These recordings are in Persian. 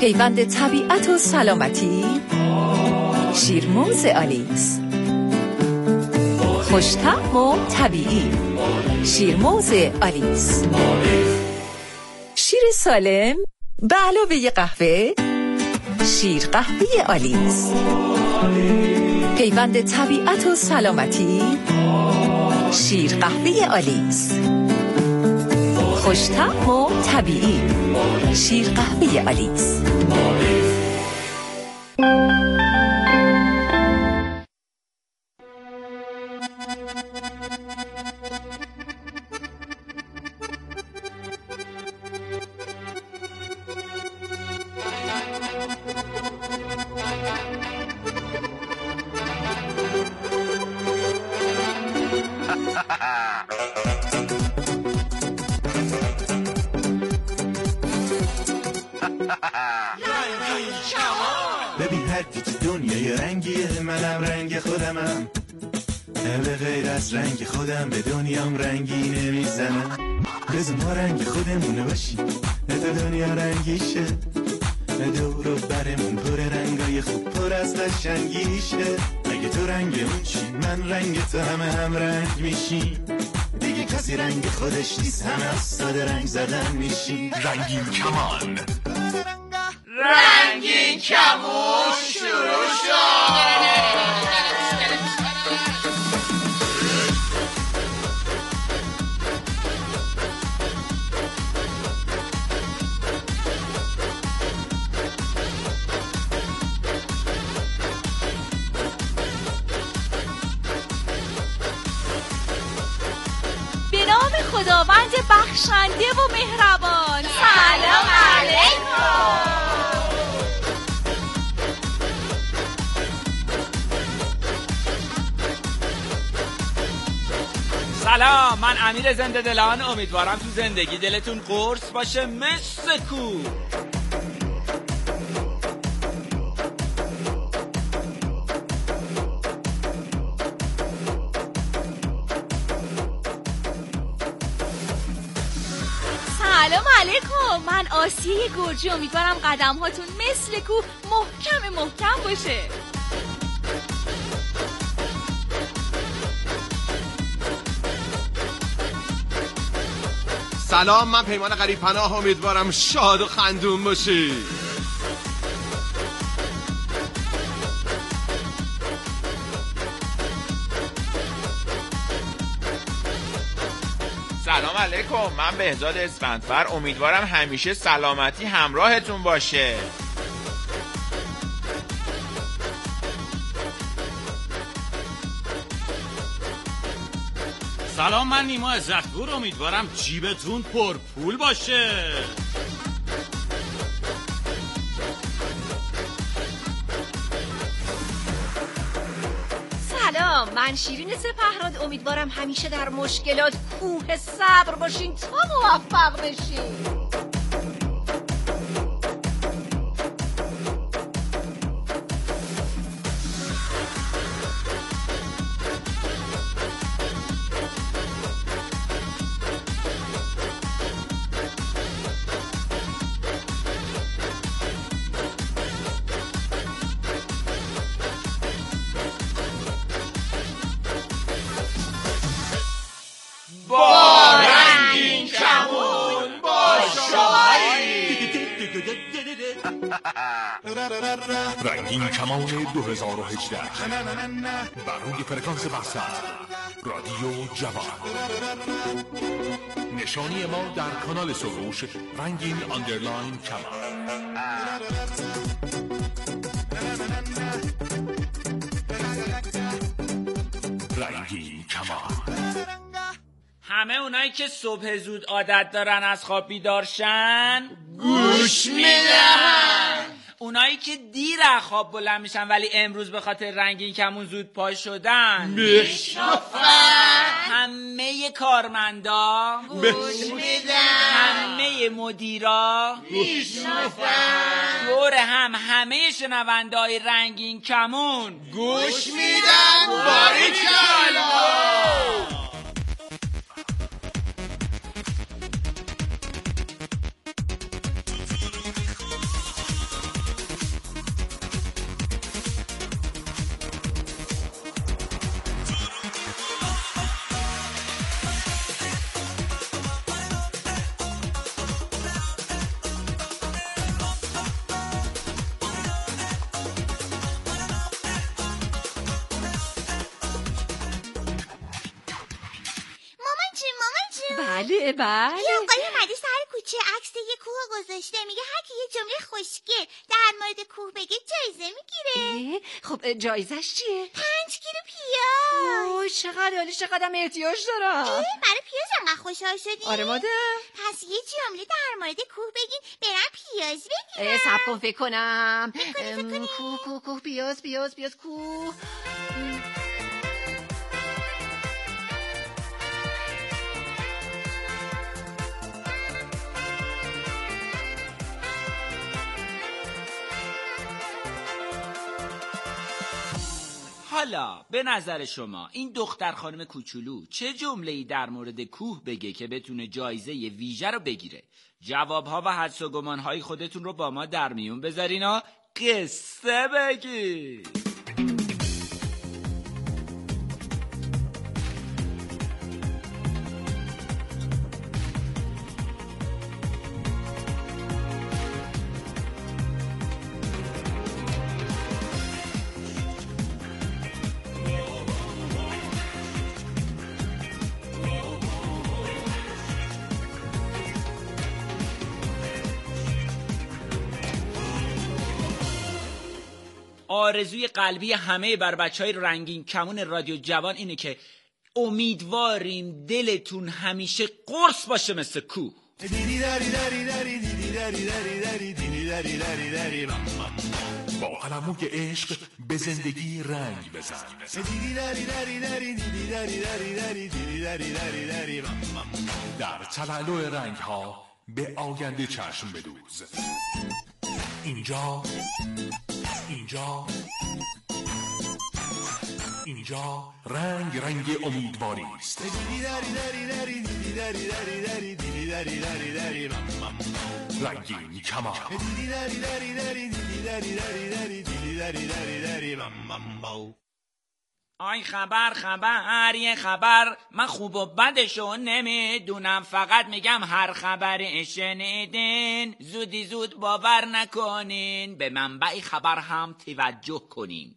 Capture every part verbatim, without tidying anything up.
پیوند طبیعت و سلامتی، شیرموز آلیس. خوش‌طعم و طبیعی، شیرموز آلیس. شیر سالم به علاوه قهوه، شیر قهوه آلیس. پیوند طبیعت و سلامتی، شیر قهوه آلیس. خوش‌طعم و طبیعی، شیر قهوه آلیس. ببین هر کی تو دنیای رنگیه، منم رنگ خودمم. به غیر از رنگ خودم به دنیام رنگی نمیزنم. بذار ما رنگ خودمونه باشیم تا دنیا رنگی شه. دور و برمون پر رنگای خوب، پر از قشنگیشه. اگه تو رنگمون چی، من رنگ تو، همه هم رنگ میشیم. دیگه کسی رنگ خودش نیست، همه از ساده رنگ زدن میشیم. رنگین کمان، رنگین کمون شروع شد. به نام خداوند بخشنده و مهربان. سلام علیکم. سلام، من امیر زنده دلان. امیدوارم تو زندگی دلتون قرص باشه مثل کو. سلام علیکم، من آسیه گرجی. امیدوارم قدم هاتون مثل کو محکم محکم باشه. سلام، من پیمان غریب پناه. امیدوارم شاد و خندون باشی. سلام علیکم، من بهزاد اسفندفر. امیدوارم همیشه سلامتی همراهتون باشه. سلام، من نیما عزتپور. امیدوارم جیبتون پر پول باشه. سلام، من شیرین سپهراد. امیدوارم همیشه در مشکلات کوه صبر باشین تا موفق بشین. با رنگین کمون با شمایی. رنگین کمان دو هزار و هجده بر روی فرکانس بسته رادیو جوان. نشانی ما در کانال سروش رنگین آندرلاین کمان. رنگین کمان. همه اونایی که صبح زود عادت دارن از خواب بیدار شن گوش میدن. اونایی که دیر از خواب بلند میشن ولی امروز به خاطر رنگین کمون زود پا شدن میشنفن. همه کارمندا گوش میدن. همه مدیرا میشنفن. دور هم همه شنونده‌های رنگین کمون گوش میدن. باریکلا. بله بله. یه آقای اومده سر کوچه عکس یه کوه گذاشته، میگه هر کی یه جمله خوشگل در مورد کوه بگه جایزه میگیره. خب جایزش چیه؟ پنج کیلو پیاز. اوه چقدر حالی، چقدرم احتیاج دارم. برای پیاز انقدر خوشحال شدی؟ آره مادر. پس یه جمله در مورد کوه بگین برم پیاز بگیرم. صبر کن فکر کنم. فکر کنی کوه کوه کوه پیاز پیاز پیاز کوه. حالا به نظر شما این دختر خانم کوچولو چه جمله‌ای در مورد کوه بگه که بتونه جایزه ویژه رو بگیره؟ جوابها و حدس و گمانهای خودتون رو با ما در میون بذارین و قصه بگید. آرزوی قلبی همه بر بچهای رنگین کمون رادیو جوان اینه که امیدواریم دلتون همیشه قرص باشه مثل کوه. با قلموی عشق به زندگی رنگ بزن. در تلالو رنگ ها به آینده چشم بدوز. اینجا اینجا اینجا رنگ رنگ امیدواری است. رنگین کمان. آی خبر خبر یه خبر، من خوب و بدشو نمیدونم، فقط میگم هر خبر شنیدین زودی زود باور نکنین، به منبع خبر هم توجه کنین.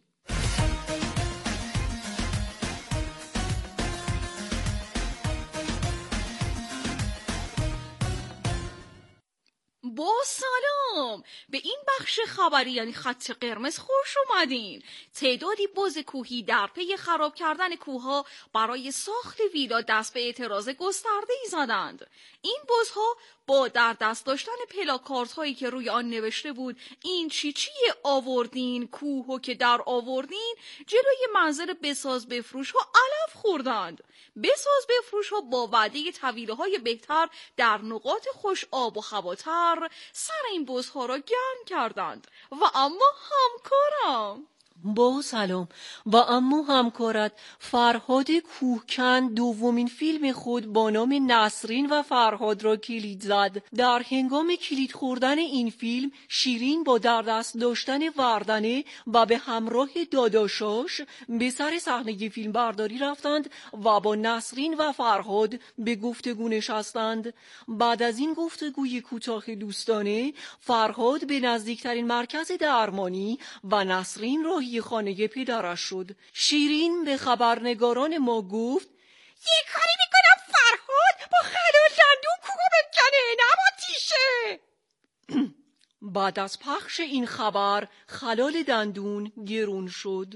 با سلام، به این بخش خبری یعنی خط قرمز خوش اومدین. تعدادی بز کوهی در پی خراب کردن کوهها برای ساخت ویلا دست به اعتراض گسترده‌ای زدند. این بزها با در دست داشتن پلاکارت هایی که روی آن نوشته بود این چی چیه آوردین کوهو که در آوردین، جلوی منظر بساز بفروش ها علف خوردند. بساز بفروش ها با وعده طویله های بهتر در نقاط خوش آب و هواتر سر این بزها را گرم کردند و اما همکارم با سلام و اما همکارت فرهاد کوهکن دومین فیلم خود با نام نسرین و فرهاد را کلید زد. در هنگام کلید خوردن این فیلم شیرین با در دست داشتن وردنه و به همراه داداشاش به سر صحنه فیلم برداری رفتند و با نسرین و فرهاد به گفتگو نشستند. بعد از این گفتگوی کوتاه دوستانه فرهاد به نزدیکترین مرکز درمانی و نسرین راهی خانه پدرش شد. شیرین به خبرنگاران ما گفت یه کاری میکنم فرهاد با خلال دندون کوه بکنه، نه با تیشه. بعد از پخش این خبر خلال دندون گرون شد.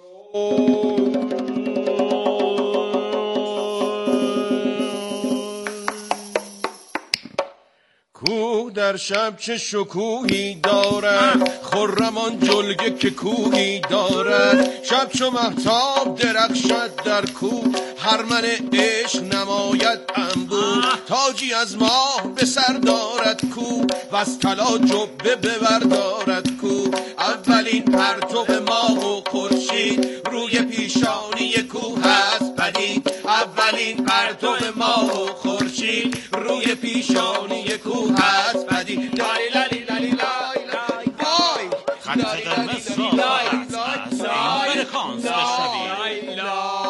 کوه در شب چه شکوهی دارد، خرمان جلگه که کوهی دارد. شب چو مهتاب درخشد در کوه، هرمن عشق نماید انبوه. تاجی از ماه به سر دارد کوه، و از طلا جبه ببردارد کوه. اولین پرتو ماه و خورشید روی پیشانی کوه هست پدید. اولین پرتو ماه و خورشید روی پیشانی کوه هست پدید. لای لای لای لای لای وای خط قرمز را فقط از این فرکانس بشنوید.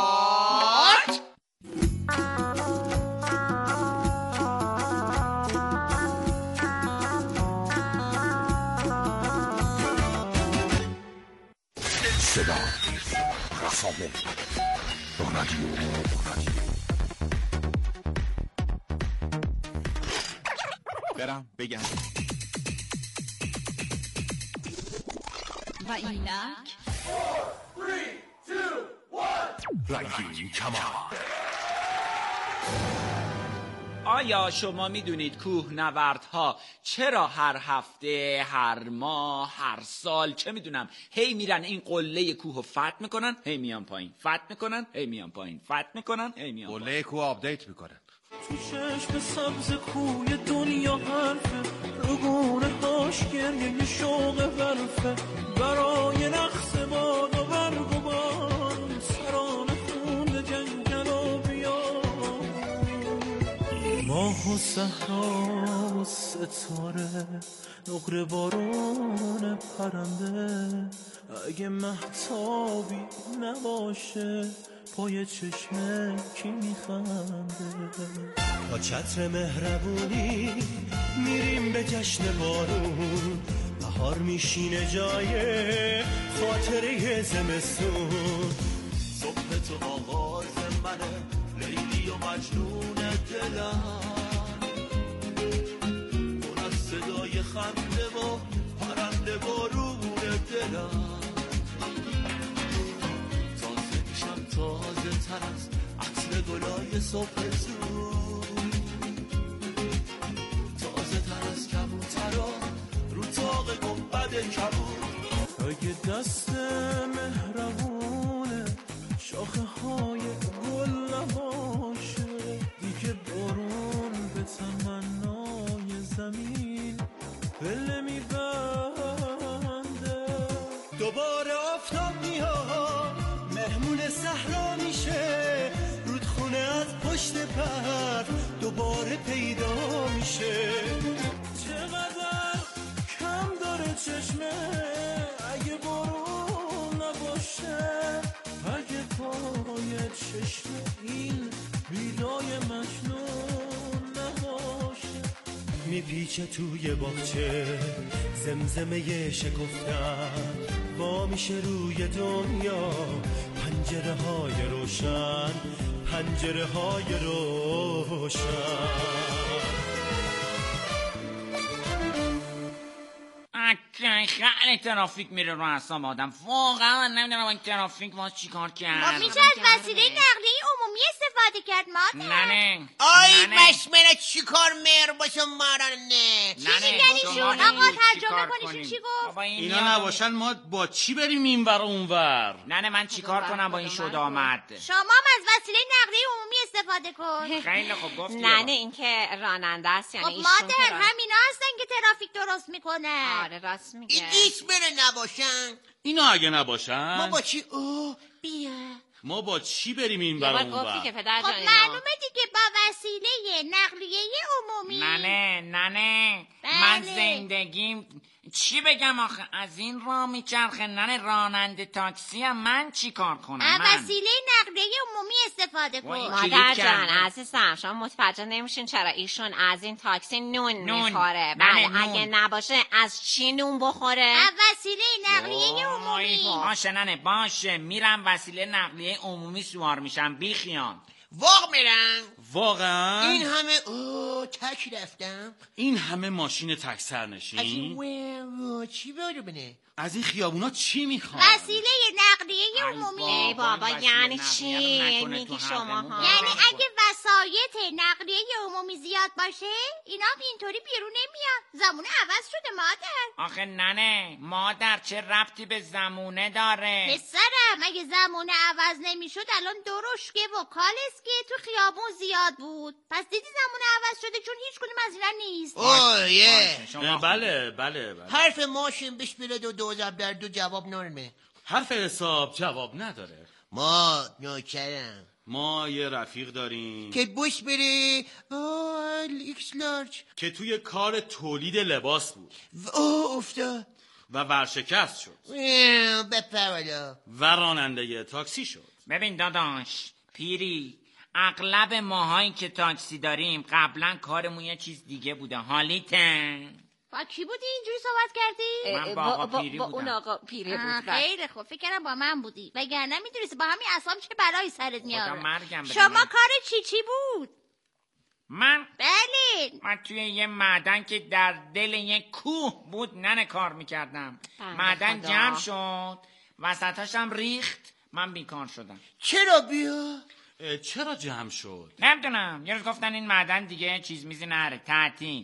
صدا رسانه رادیو برم بگم. و اینک رنگین کمان. آیا شما میدونید کوهنوردها چرا هر هفته، هر ماه، هر سال، چه میدونم، هی میرن این قله کوهو فتح میکنن، هی میان پایین، فتح میکنن، هی میان پایین، فتح میکنن، هی میان پایین. قله کوه آپدیت میکنن. تو چشم سبز کوی دنیا حرفه، رگونه هاش گریه شوق برفه، برای رقص باد و برگ و بان، سران خون جنگل و بیان، ماه و صحرا و ستاره، نقره بارون پرنده، اگه مهتابی نباشه پای چشم کی میخنده. با چتر مهربونی میریم به جشن بارون، بهار میشینه جای خاطره زمستون. صبح تو آغاز منه، لیلی و مجنون دلم، اون از صدای خنده و پرنده بارون دلم. تازه تر از عطر گلای صبح زود، تازه تر از کبوترا رو تاق گنبد کبود. اگه دست مهربونه شاخه های گل نباشه، دیگه بارون به تمنای زمین پله میبنده. دوباره آفتاب میاد، مهمون صحرا میشه، رودخونه از پشت پر دوباره پیدا میشه. چقدر کم داره چشمه اگه بارون نباشه، اگه پای چشم این بیدای مجنون نباشه. میپیچه توی باغچه زمزمه شکفتن، با میشه روی دنیا پنجره های روشن، پنجره های روشن. خیلی ترافیک میره رو اعصاب آدم، واقعا من نمیدونم این ترافیک واسه چیکار کرد. خب میشه از وسیله نقلیه عمومی استفاده کرد مادر؟ نه نه آی بشمنه چی کار مهر باشه مارانه؟ چی میگنی شون؟ آقا ترجمه کنیشون چی گفت؟ اینا نباشن ما با چی بریم این ور اون ور؟ نه نه من چیکار کنم با این شد آمد؟ شما هم از وسیله نقلیه عمومی استفاده کن. خیلی خوب گفتی. نه نه این که راننده است، یعنی خب مادر همینا هستن که ترافیک درست میکنه. آره راست میگه. این دیس بره نباشن. اینا اگه نباشن ما با چی؟ اوه بیا ما با چی بریم این ور اون ور؟ که پدر خب معلومه دیگه با وسیله نقلیه عمومی. نه نه نه نه من زندگیم چی بگم آخه، از این راه میچرخه. ننه راننده تاکسی هم من چی کار کنم؟ از من وسیله نقلیه عمومی استفاده کن. مادر جان عزیزم شما متوجه نمیشین چرا ایشون از این تاکسی نون, نون. میخوره. بله اگه نباشه از چی نون بخوره؟ از وسیله نقلیه عمومی. باشه ننه باشه، میرم وسیله نقلیه عمومی سوار میشم بیخیان. واق میرم. واقعا این همه اوه تک رفتم، این همه ماشین تک سرنشین، از این چی باره بنه؟ از این خیابونا چی میخوان؟ وسیله نقلیه عمومی. ای بابا یعنی چی میگی شما ها؟ یعنی اگه وسایط نقلیه عمومی زیاد باشه اینا اینطوری بیرون نمیاد. زمونه عوض شده مادر. آخه ننه مادر چه ربطی به زمونه داره؟ پسرم اگه زمونه عوض نمیشد الان درشکه و کالسکه تو خیابون زیاد بود. پس دیدی زمونه عوض شده چون هیچ کنیم از اینا نیست. اوه یه بله بله بله. حرف ماشین بش بره دو دو زب در دو جواب نرمه. حرف حساب جواب نداره. ما نوکرم، ما یه رفیق داریم که بوش بره ایکس لارج که توی کار تولید لباس بود اوه افتاد و ورشکست شد بپرولا و راننده تاکسی شد. ببین داداش پیری، اغلب ماهایی که تاکسی داریم قبلا کارمون یه چیز دیگه بوده. حالیته با کی بودی اینجوری صحبت کردی؟ من با آقا پیری با بودم. اون آقا پیری بود. خیلی خوب فکر کردم با من بودی وگرنه میدونستی با همین اصلا چه بلایی سرت میاره. مرگم شما کار چی چی بود؟ من بله. من توی یه معدن که در دل یه کوه بود ننه کار میکردم. معدن جمع شد، وسطاش هم ریخت، من بیکار شدم. چرا بیا؟ چرا جمع شد؟ نمیدونم، یه روز گفتن این معدن دیگه چیز میزی نره، تعطیل.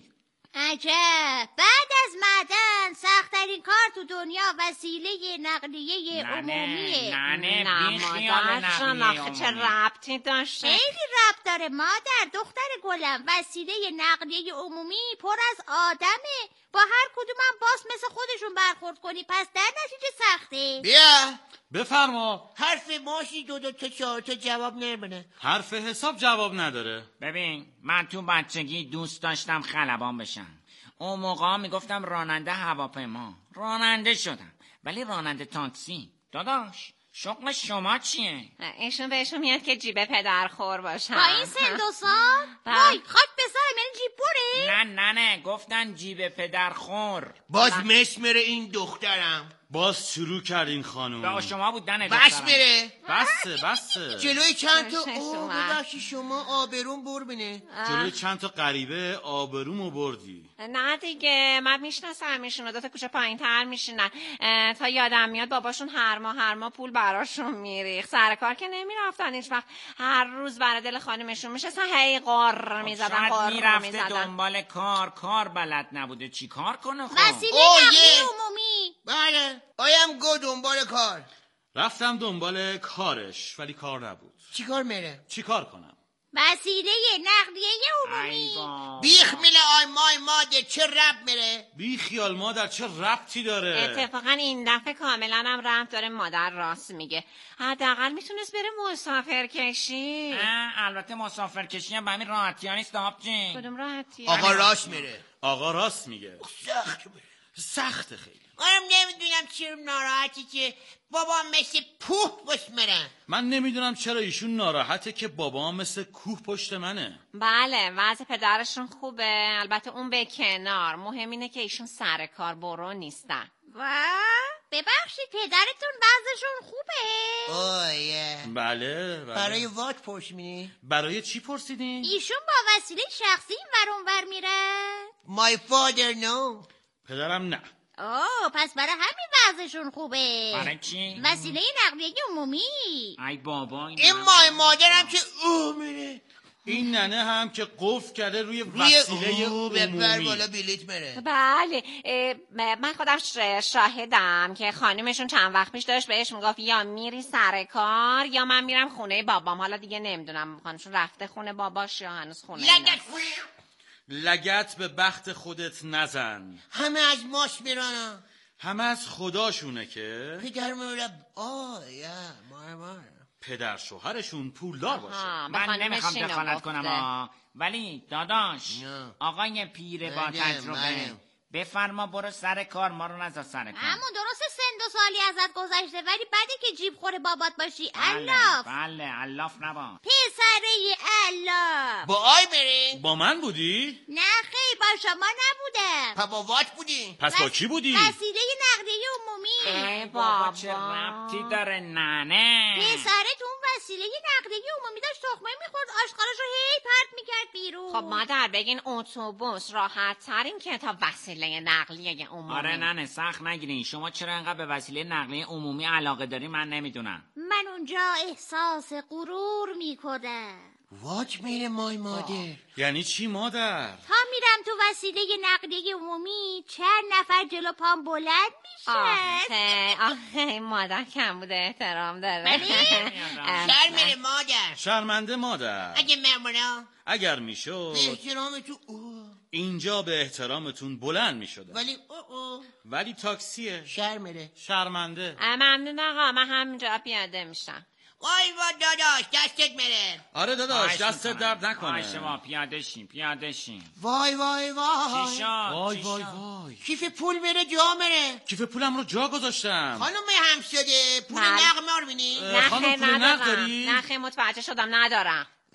عجب. بعد از معدن سخت‌ترین کار تو دنیا وسیله نقلیه عمومیه. نه نه نه بی خیال مادر نقلیه چه عمومی. ربطی داشته؟ خیلی ربط داره مادر. دختر گلم، وسیله نقلیه عمومی پر از آدمه. با هر کدومم باس مثل خودشون برخورد کنی، پس در نتیجه سخته. بیا بفرما. حرف ماشی دو دو تا چهار تا جواب نمیده. حرف حساب جواب نداره. ببین من تو بچگی دوست داشتم خلبان بشم. اون موقع میگفتم راننده هواپیما، راننده شدم. ولی راننده تاکسی. داداش شغل شما چیه؟ ایشون بهشون میاد که جیب پدر خور باشن. با این سن دو سال؟ وای خاک بسرم، یعنی جیب پره؟ نه نه نه گفتن جیب پدر خور. باز مش میره این دخترم. باز شروع کردین خانوم. با شما بود دنه بس دخترم. میره. بسه بسه. جلوی چند تا شش اوه اومد. ببخشی شما آبرون بربنه. جلوی چند تا غریبه آبرومو بردی. نه دیگه من میشناسم ایشونو، دو تا کوچه پایین تر میشینن. تا یادم میاد باباشون هر ماه هر ماه پول براشون میریخت. سر کار که نمیرفتن هیچ وقت، هر روز برای دل خانمشون میشستن هی قر میزدن قر میرفته میزدن. دنبال کار، کار بلد نبوده چی کار کنه خب؟ وسیله اوه، نقلیه یه. عمومی. بله آیم گو دنبال کار. رفتم دنبال کارش ولی کار نبود. چی کار میره؟ چی کار کنم؟ وسیله نقلیه عمومی. ای بابا. بیخ میله آی مای ماده چه رب میره؟ بی خیال مادر چه ربطی داره؟ اتفاقا این دفعه کاملا هم رفت داره، مادر راست میگه. حداقل میتونست بره مسافر کشی. اه، البته مسافر کشی هم به همین راحتی ها نیست آبجین. کدوم راحتی؟ آقا راست میره. آقا راست میگه. سخت میره. سخت خیلی. منم نمیدونم چرا ناراحتی که بابا مثل پوه پشت میره. من نمیدونم چرا ایشون ناراحته که بابام مثل کوه پشت منه. بله وضع پدرشون خوبه، البته اون به کنار. مهم اینه که ایشون سر کار برو نیستن. و ببخشید پدرتون وضعشون خوبه؟ اوه بله, بله. برای وات پشت میری؟ برای چی پرسیدین؟ ایشون با وسیله شخصی این ور اون ور میرن؟ My father no. پدرم نه. اوه پس برای همین وضعشون خوبه. برای چی؟ وسیله نقلیه عمومی. ای بابا این مای مادرم که اوه میره. این ننه هم که قفل کرده روی روی وسیله اوه ببر عمومی. بالا بلیت میره. بله من خودم شاهدم که خانمشون چند وقت پیش داشت بهش میگفت یا میری سر کار یا من میرم خونه بابام. حالا دیگه نمیدونم خانمشون رفته خونه باباش یا هنوز خونه لگت لگت به بخت خودت نزن. همه از ماش میرن. همه از خداشونه که پدر میره. آه یا مار مار. پدر شوهرشون پولدار باشه. من نمیخوام دخالت کنم آه. ولی داداش نه. آقای پیر با بله، تجربه بله. بفرما برو سر کار، ما رو نذار سر کار. همون درست سن دو سالی ازت گذشته ولی بعدی که جیب خور بابات باشی. بله الاف بله الاف نبا. پسره الاف. با آی برین؟ با من بودی؟ نه خیلی با شما نبودم. پا با وات بودی؟ پس با کی بودی؟ وسیله نقلیه عمومی. ای بابا چه بابا. ربطی داره ننه؟ پسره تو اون وسیله نقلیه عمومی داشت تخمه میخورد، آشغالش رو هی پرت میکرد بیرون. خب مادر بگین اتوبوس راحت ترین که تا وسیله نقلیه عمومی. آره ننه سخت نگیرین. شما چرا انقدر به وسیله نقلیه عمومی علاقه داری من نمیدونم. من اونجا احساس غرور میکنم. وات میره مای مادر. یعنی چی مادر؟ تا میرم تو وسیله نقلیه عمومی چند نفر جلو پام بلند میشن. آخه آخه مادر کم بوده احترام داره. شر میره مادر. شرمنده مادر. اگه ممونا اگر میشد به احترام تو اوه. اینجا به احترامتون بلند میشدن. ولی اوه اوه. ولی تاکسیه. شر میره. شرمنده. ممنون آقا من همینجا پیاده میشم. وای وای داداش دستت میره. آره داداش دست درد نکنه. آی شما پیاده شین پیاده شین. وای وای وای. چی شد؟ وای چی وای شد؟ وای. کیف پول میره جا میره. کیف پولم رو جا گذاشتم. خانم همساده پول بله. نقد ما رو بینی؟ اه، خانم نخه پول نقد ندارم. داری؟ نخه متوجه شدم ندارم.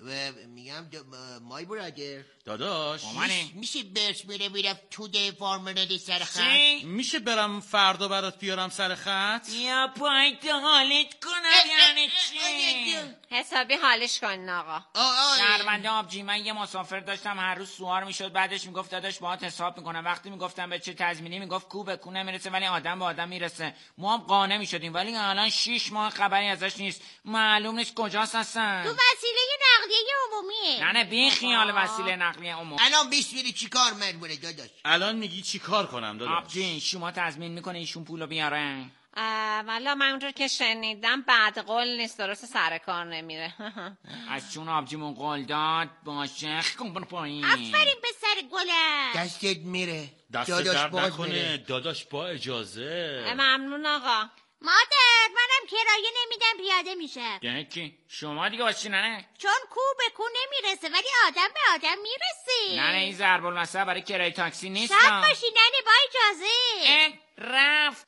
میگم مای برادر داداش میشه برس بره بیرم تو ده فارمنده سر خط؟ میشه برم فردا برات بیارم سر خط؟ یا پای تو حالت کنم یعنی چی؟ حسابی حالش کن آقا. شهرونده آبجی، من یه مسافر داشتم هر روز سوار میشد، بعدش میگفت داداش باهات حساب میکنم. وقتی میگفتم به چه تضمینی میگفت کو به کو نمیرسه ولی آدم به آدم میرسه. ما هم قانع میشدیم ولی الان شش ماه خبری ازش نیست، معلوم نیست کجاست اصلا. تو وسیله نقلیه عمومیه. نه نه بی خیال وسیله نقلیه عمومی. الان بیست میری چی کار مجبوره داداش؟ الان میگی چی کار کنم داداش؟ آبجی شما تضمین میکنه ایشون پولو بیاره؟ والا من اونجور که شنیدم بعد قول نیست، درست سر کار نمیره. از چون آبجیمون قول داد باشه کن برو پایین. آفرین به سر گلم. دستت میره دستت درد نکنه داداش، با اجازه. ممنون آقا. مادر منم کرایه نمیدم پیاده میشم. یعنی کی؟ شما دیگه واسه نه؟ چون کو به کو نمیرسه ولی آدم به آدم میرسه. نه نه این ضرب المثل برای کرایه تاکسی نیست. شب باشی ننه با اجازه. رفت.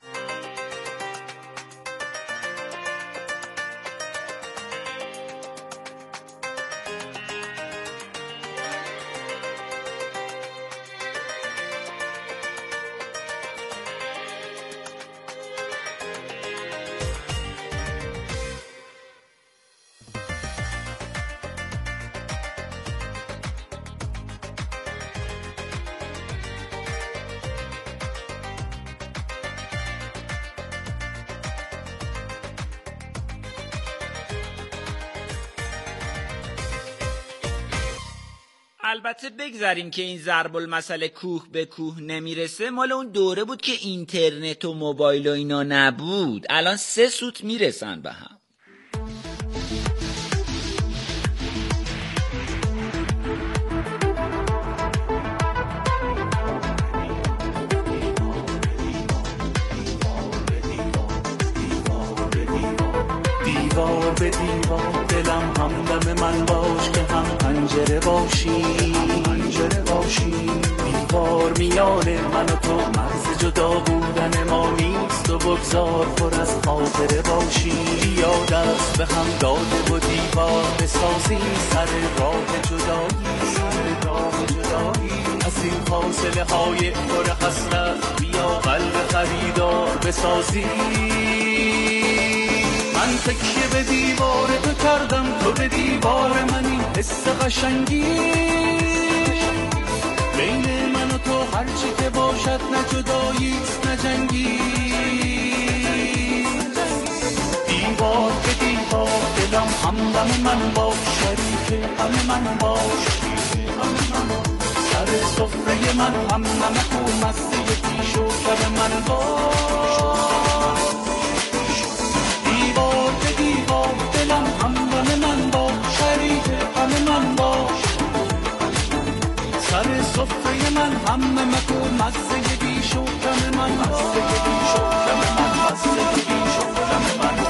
البته بگذاریم که این ضرب المثل کوه به کوه نمیرسه مال اون دوره بود که اینترنت و موبایل و اینا نبود. الان سه سوت میرسن به هم. دیوار به دیوار دلم همدم من باش که هم پنجره باشی پنجره باشی دیوار میان من و تو مرز جدا بودن ما نیست و بگذار پر از خاطره باشی یا دست به هم داده و دیوار بسازی سر راه جدایی سر راه جدایی از این فاصله های پر حسرت بیا قلب خریدار بسازی. من تکیه به دیوار تو کردم تو به دیوار من این حس قشنگی بین من و تو هرچی که باشد نه جداییست نه جنگی. دیوار به دیوار دلم همدم من باش شریک همه من باش سر سفره من هم نمک و مسته پیش و کم من باش. دیوار به دیوار دلم همدم من باش شریک همه من باش سر سفره من هم نمک و مزه بیش و کم من مزه بیش و کم من مزه بیش و کم من.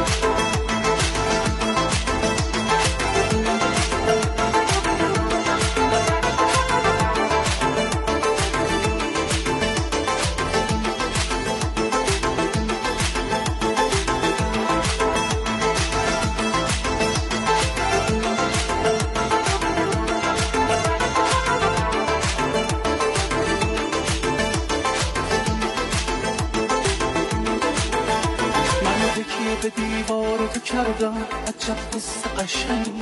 به دیوار تو کردم عجب حس قشنگ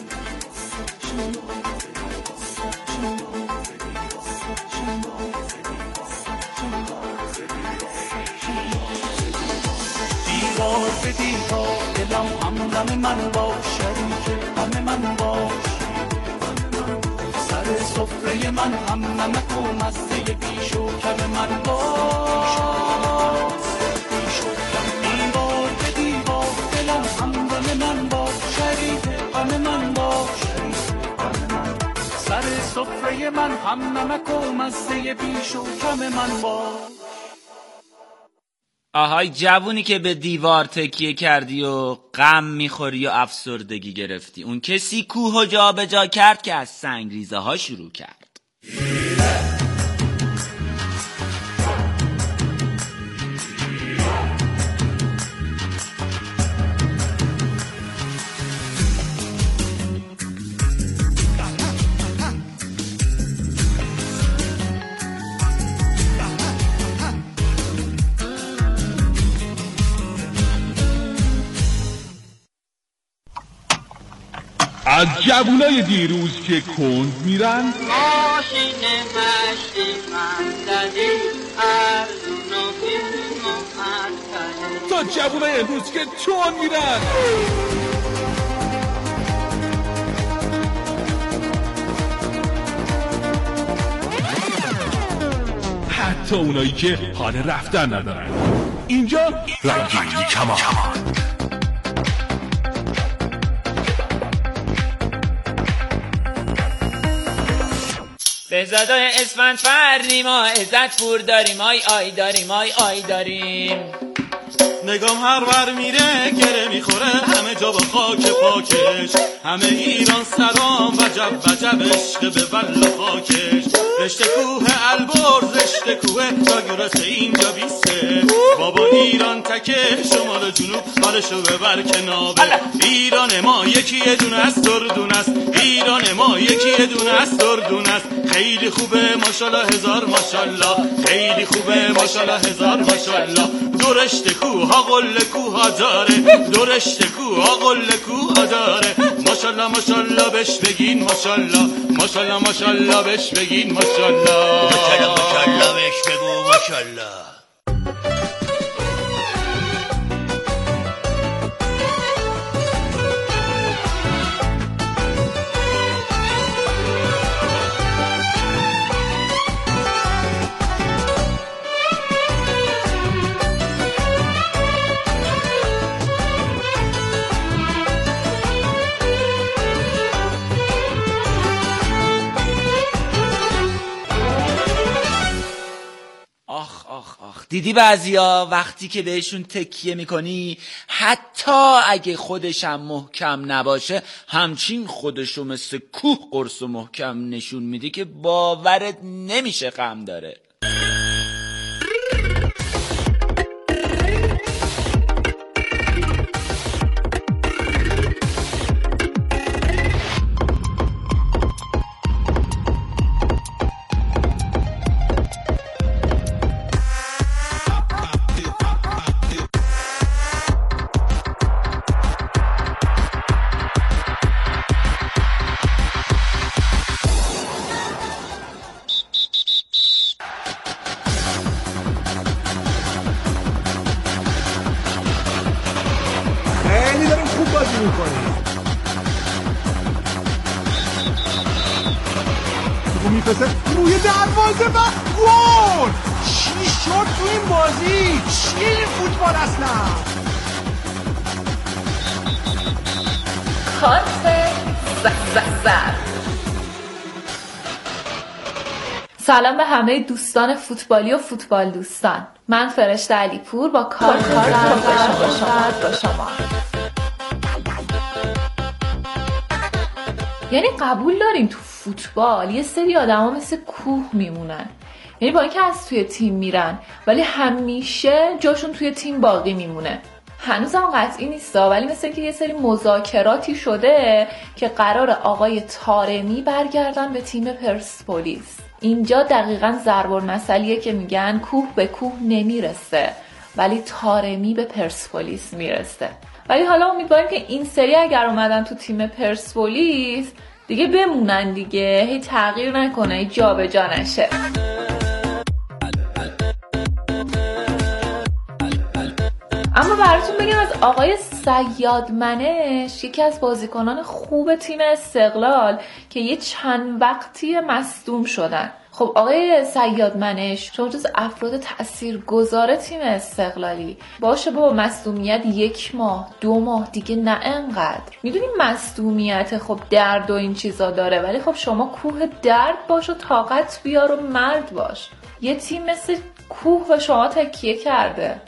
دیوار به دیوار دلم همدم من باش شریک همه من باش سر سفره من هم نمک و مزه بیش و کم من باش. سر سفره من هم نمک و مزه بیش و کم من باش. آهای جوونی که به دیوار تکیه کردی و غم میخوری و افسردگی گرفتی، اون کسی کوه و جا به جا کرد که از سنگریزه ها شروع کرد. از جوونای دیروز که کند میرن، ماشین مشتی مندنی ارزون و بیم و مدکنی، تا جوونای امروز که چون میرن. حتی اونایی که حال رفتن ندارن. اینجا رنگین کمان. بهزادای اسفند فرنی ما عزت پور داریم، آی آی داریم، آی آی داریم. نگام هر ور میره گره میخوره، همه جا با خاک پاکش، همه ایران سرام وجب وجب عشق به والله خاکش. رشته کوه البرز رشته کوه تا گرسه اینجا بیسته، بابا ایران تکه شمال و جنوب حالشو ببر کنابه. ایران ما یکی دونه است دردون است، ایران ما یکی دونه است دردون است. خیلی خوبه ماشالله هزار ماشالله، خیلی خوبه ماشالله هزار ماشالله. درشت کوه ها قله کوه ها داره، درشت کوه ها قله کوه ها داره. ماشالله ماشالله بش بگین ماشالله، ماشالله ماشالله بش بگین ماشالله، ماشالله ماشالله بش بگو ماشالله. دیدی بعضیا وقتی که بهشون تکیه میکنی حتی اگه خودشم محکم نباشه همچین خودشو مثل کوه قرص و محکم نشون میده که باورت نمیشه غم داره. روی دروازه و گل. چی شد تو این بازی؟ چیه این فوتبال اصلا؟ کارت زر. سلام به همه دوستان فوتبالی و فوتبال دوستان. من فرشته علی پور با کارت زر با شما. یعنی قبول داریم تو فوتبال یه سری آدم ها مثل کوه میمونن، یعنی با اینکه از توی تیم میرن ولی همیشه جاشون توی تیم باقی میمونه. هنوزم قطعی نیستا ولی مثل که یه سری مذاکراتی شده که قرار آقای طارمی برگردن به تیم پرسپولیس. اینجا دقیقاً ضرب المثلیه که میگن کوه به کوه نمیرسه ولی طارمی به پرسپولیس میرسه. ولی حالا امیدواریم که این سری اگر اومدن تو تیم پرسپولیس دیگه بمونن دیگه، هی تغییر نکنه، هی جا به جا نشه. اما براتون بگم از آقای صیادمنش، یکی از بازیکنان خوب تیم استقلال که یه چند وقتی مصدوم شدن. خب آقای صیادمنش شما جز افراد تاثیرگذار تیم استقلالی، باشه بابا مصدومیت یک ماه دو ماه دیگه نه انقدر. میدونی مصدومیت خب درد و این چیزا داره ولی خب شما کوه درد باش و طاقت بیار و مرد باش. یه تیم مثل کوه به شما تکیه کرده.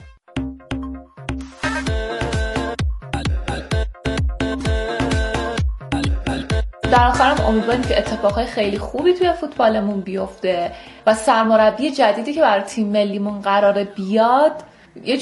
در آخرم امیدواریم که اتفاقای خیلی خوبی توی فوتبالمون بیفته و سرمربی جدیدی که برای تیم ملیمون قراره بیاد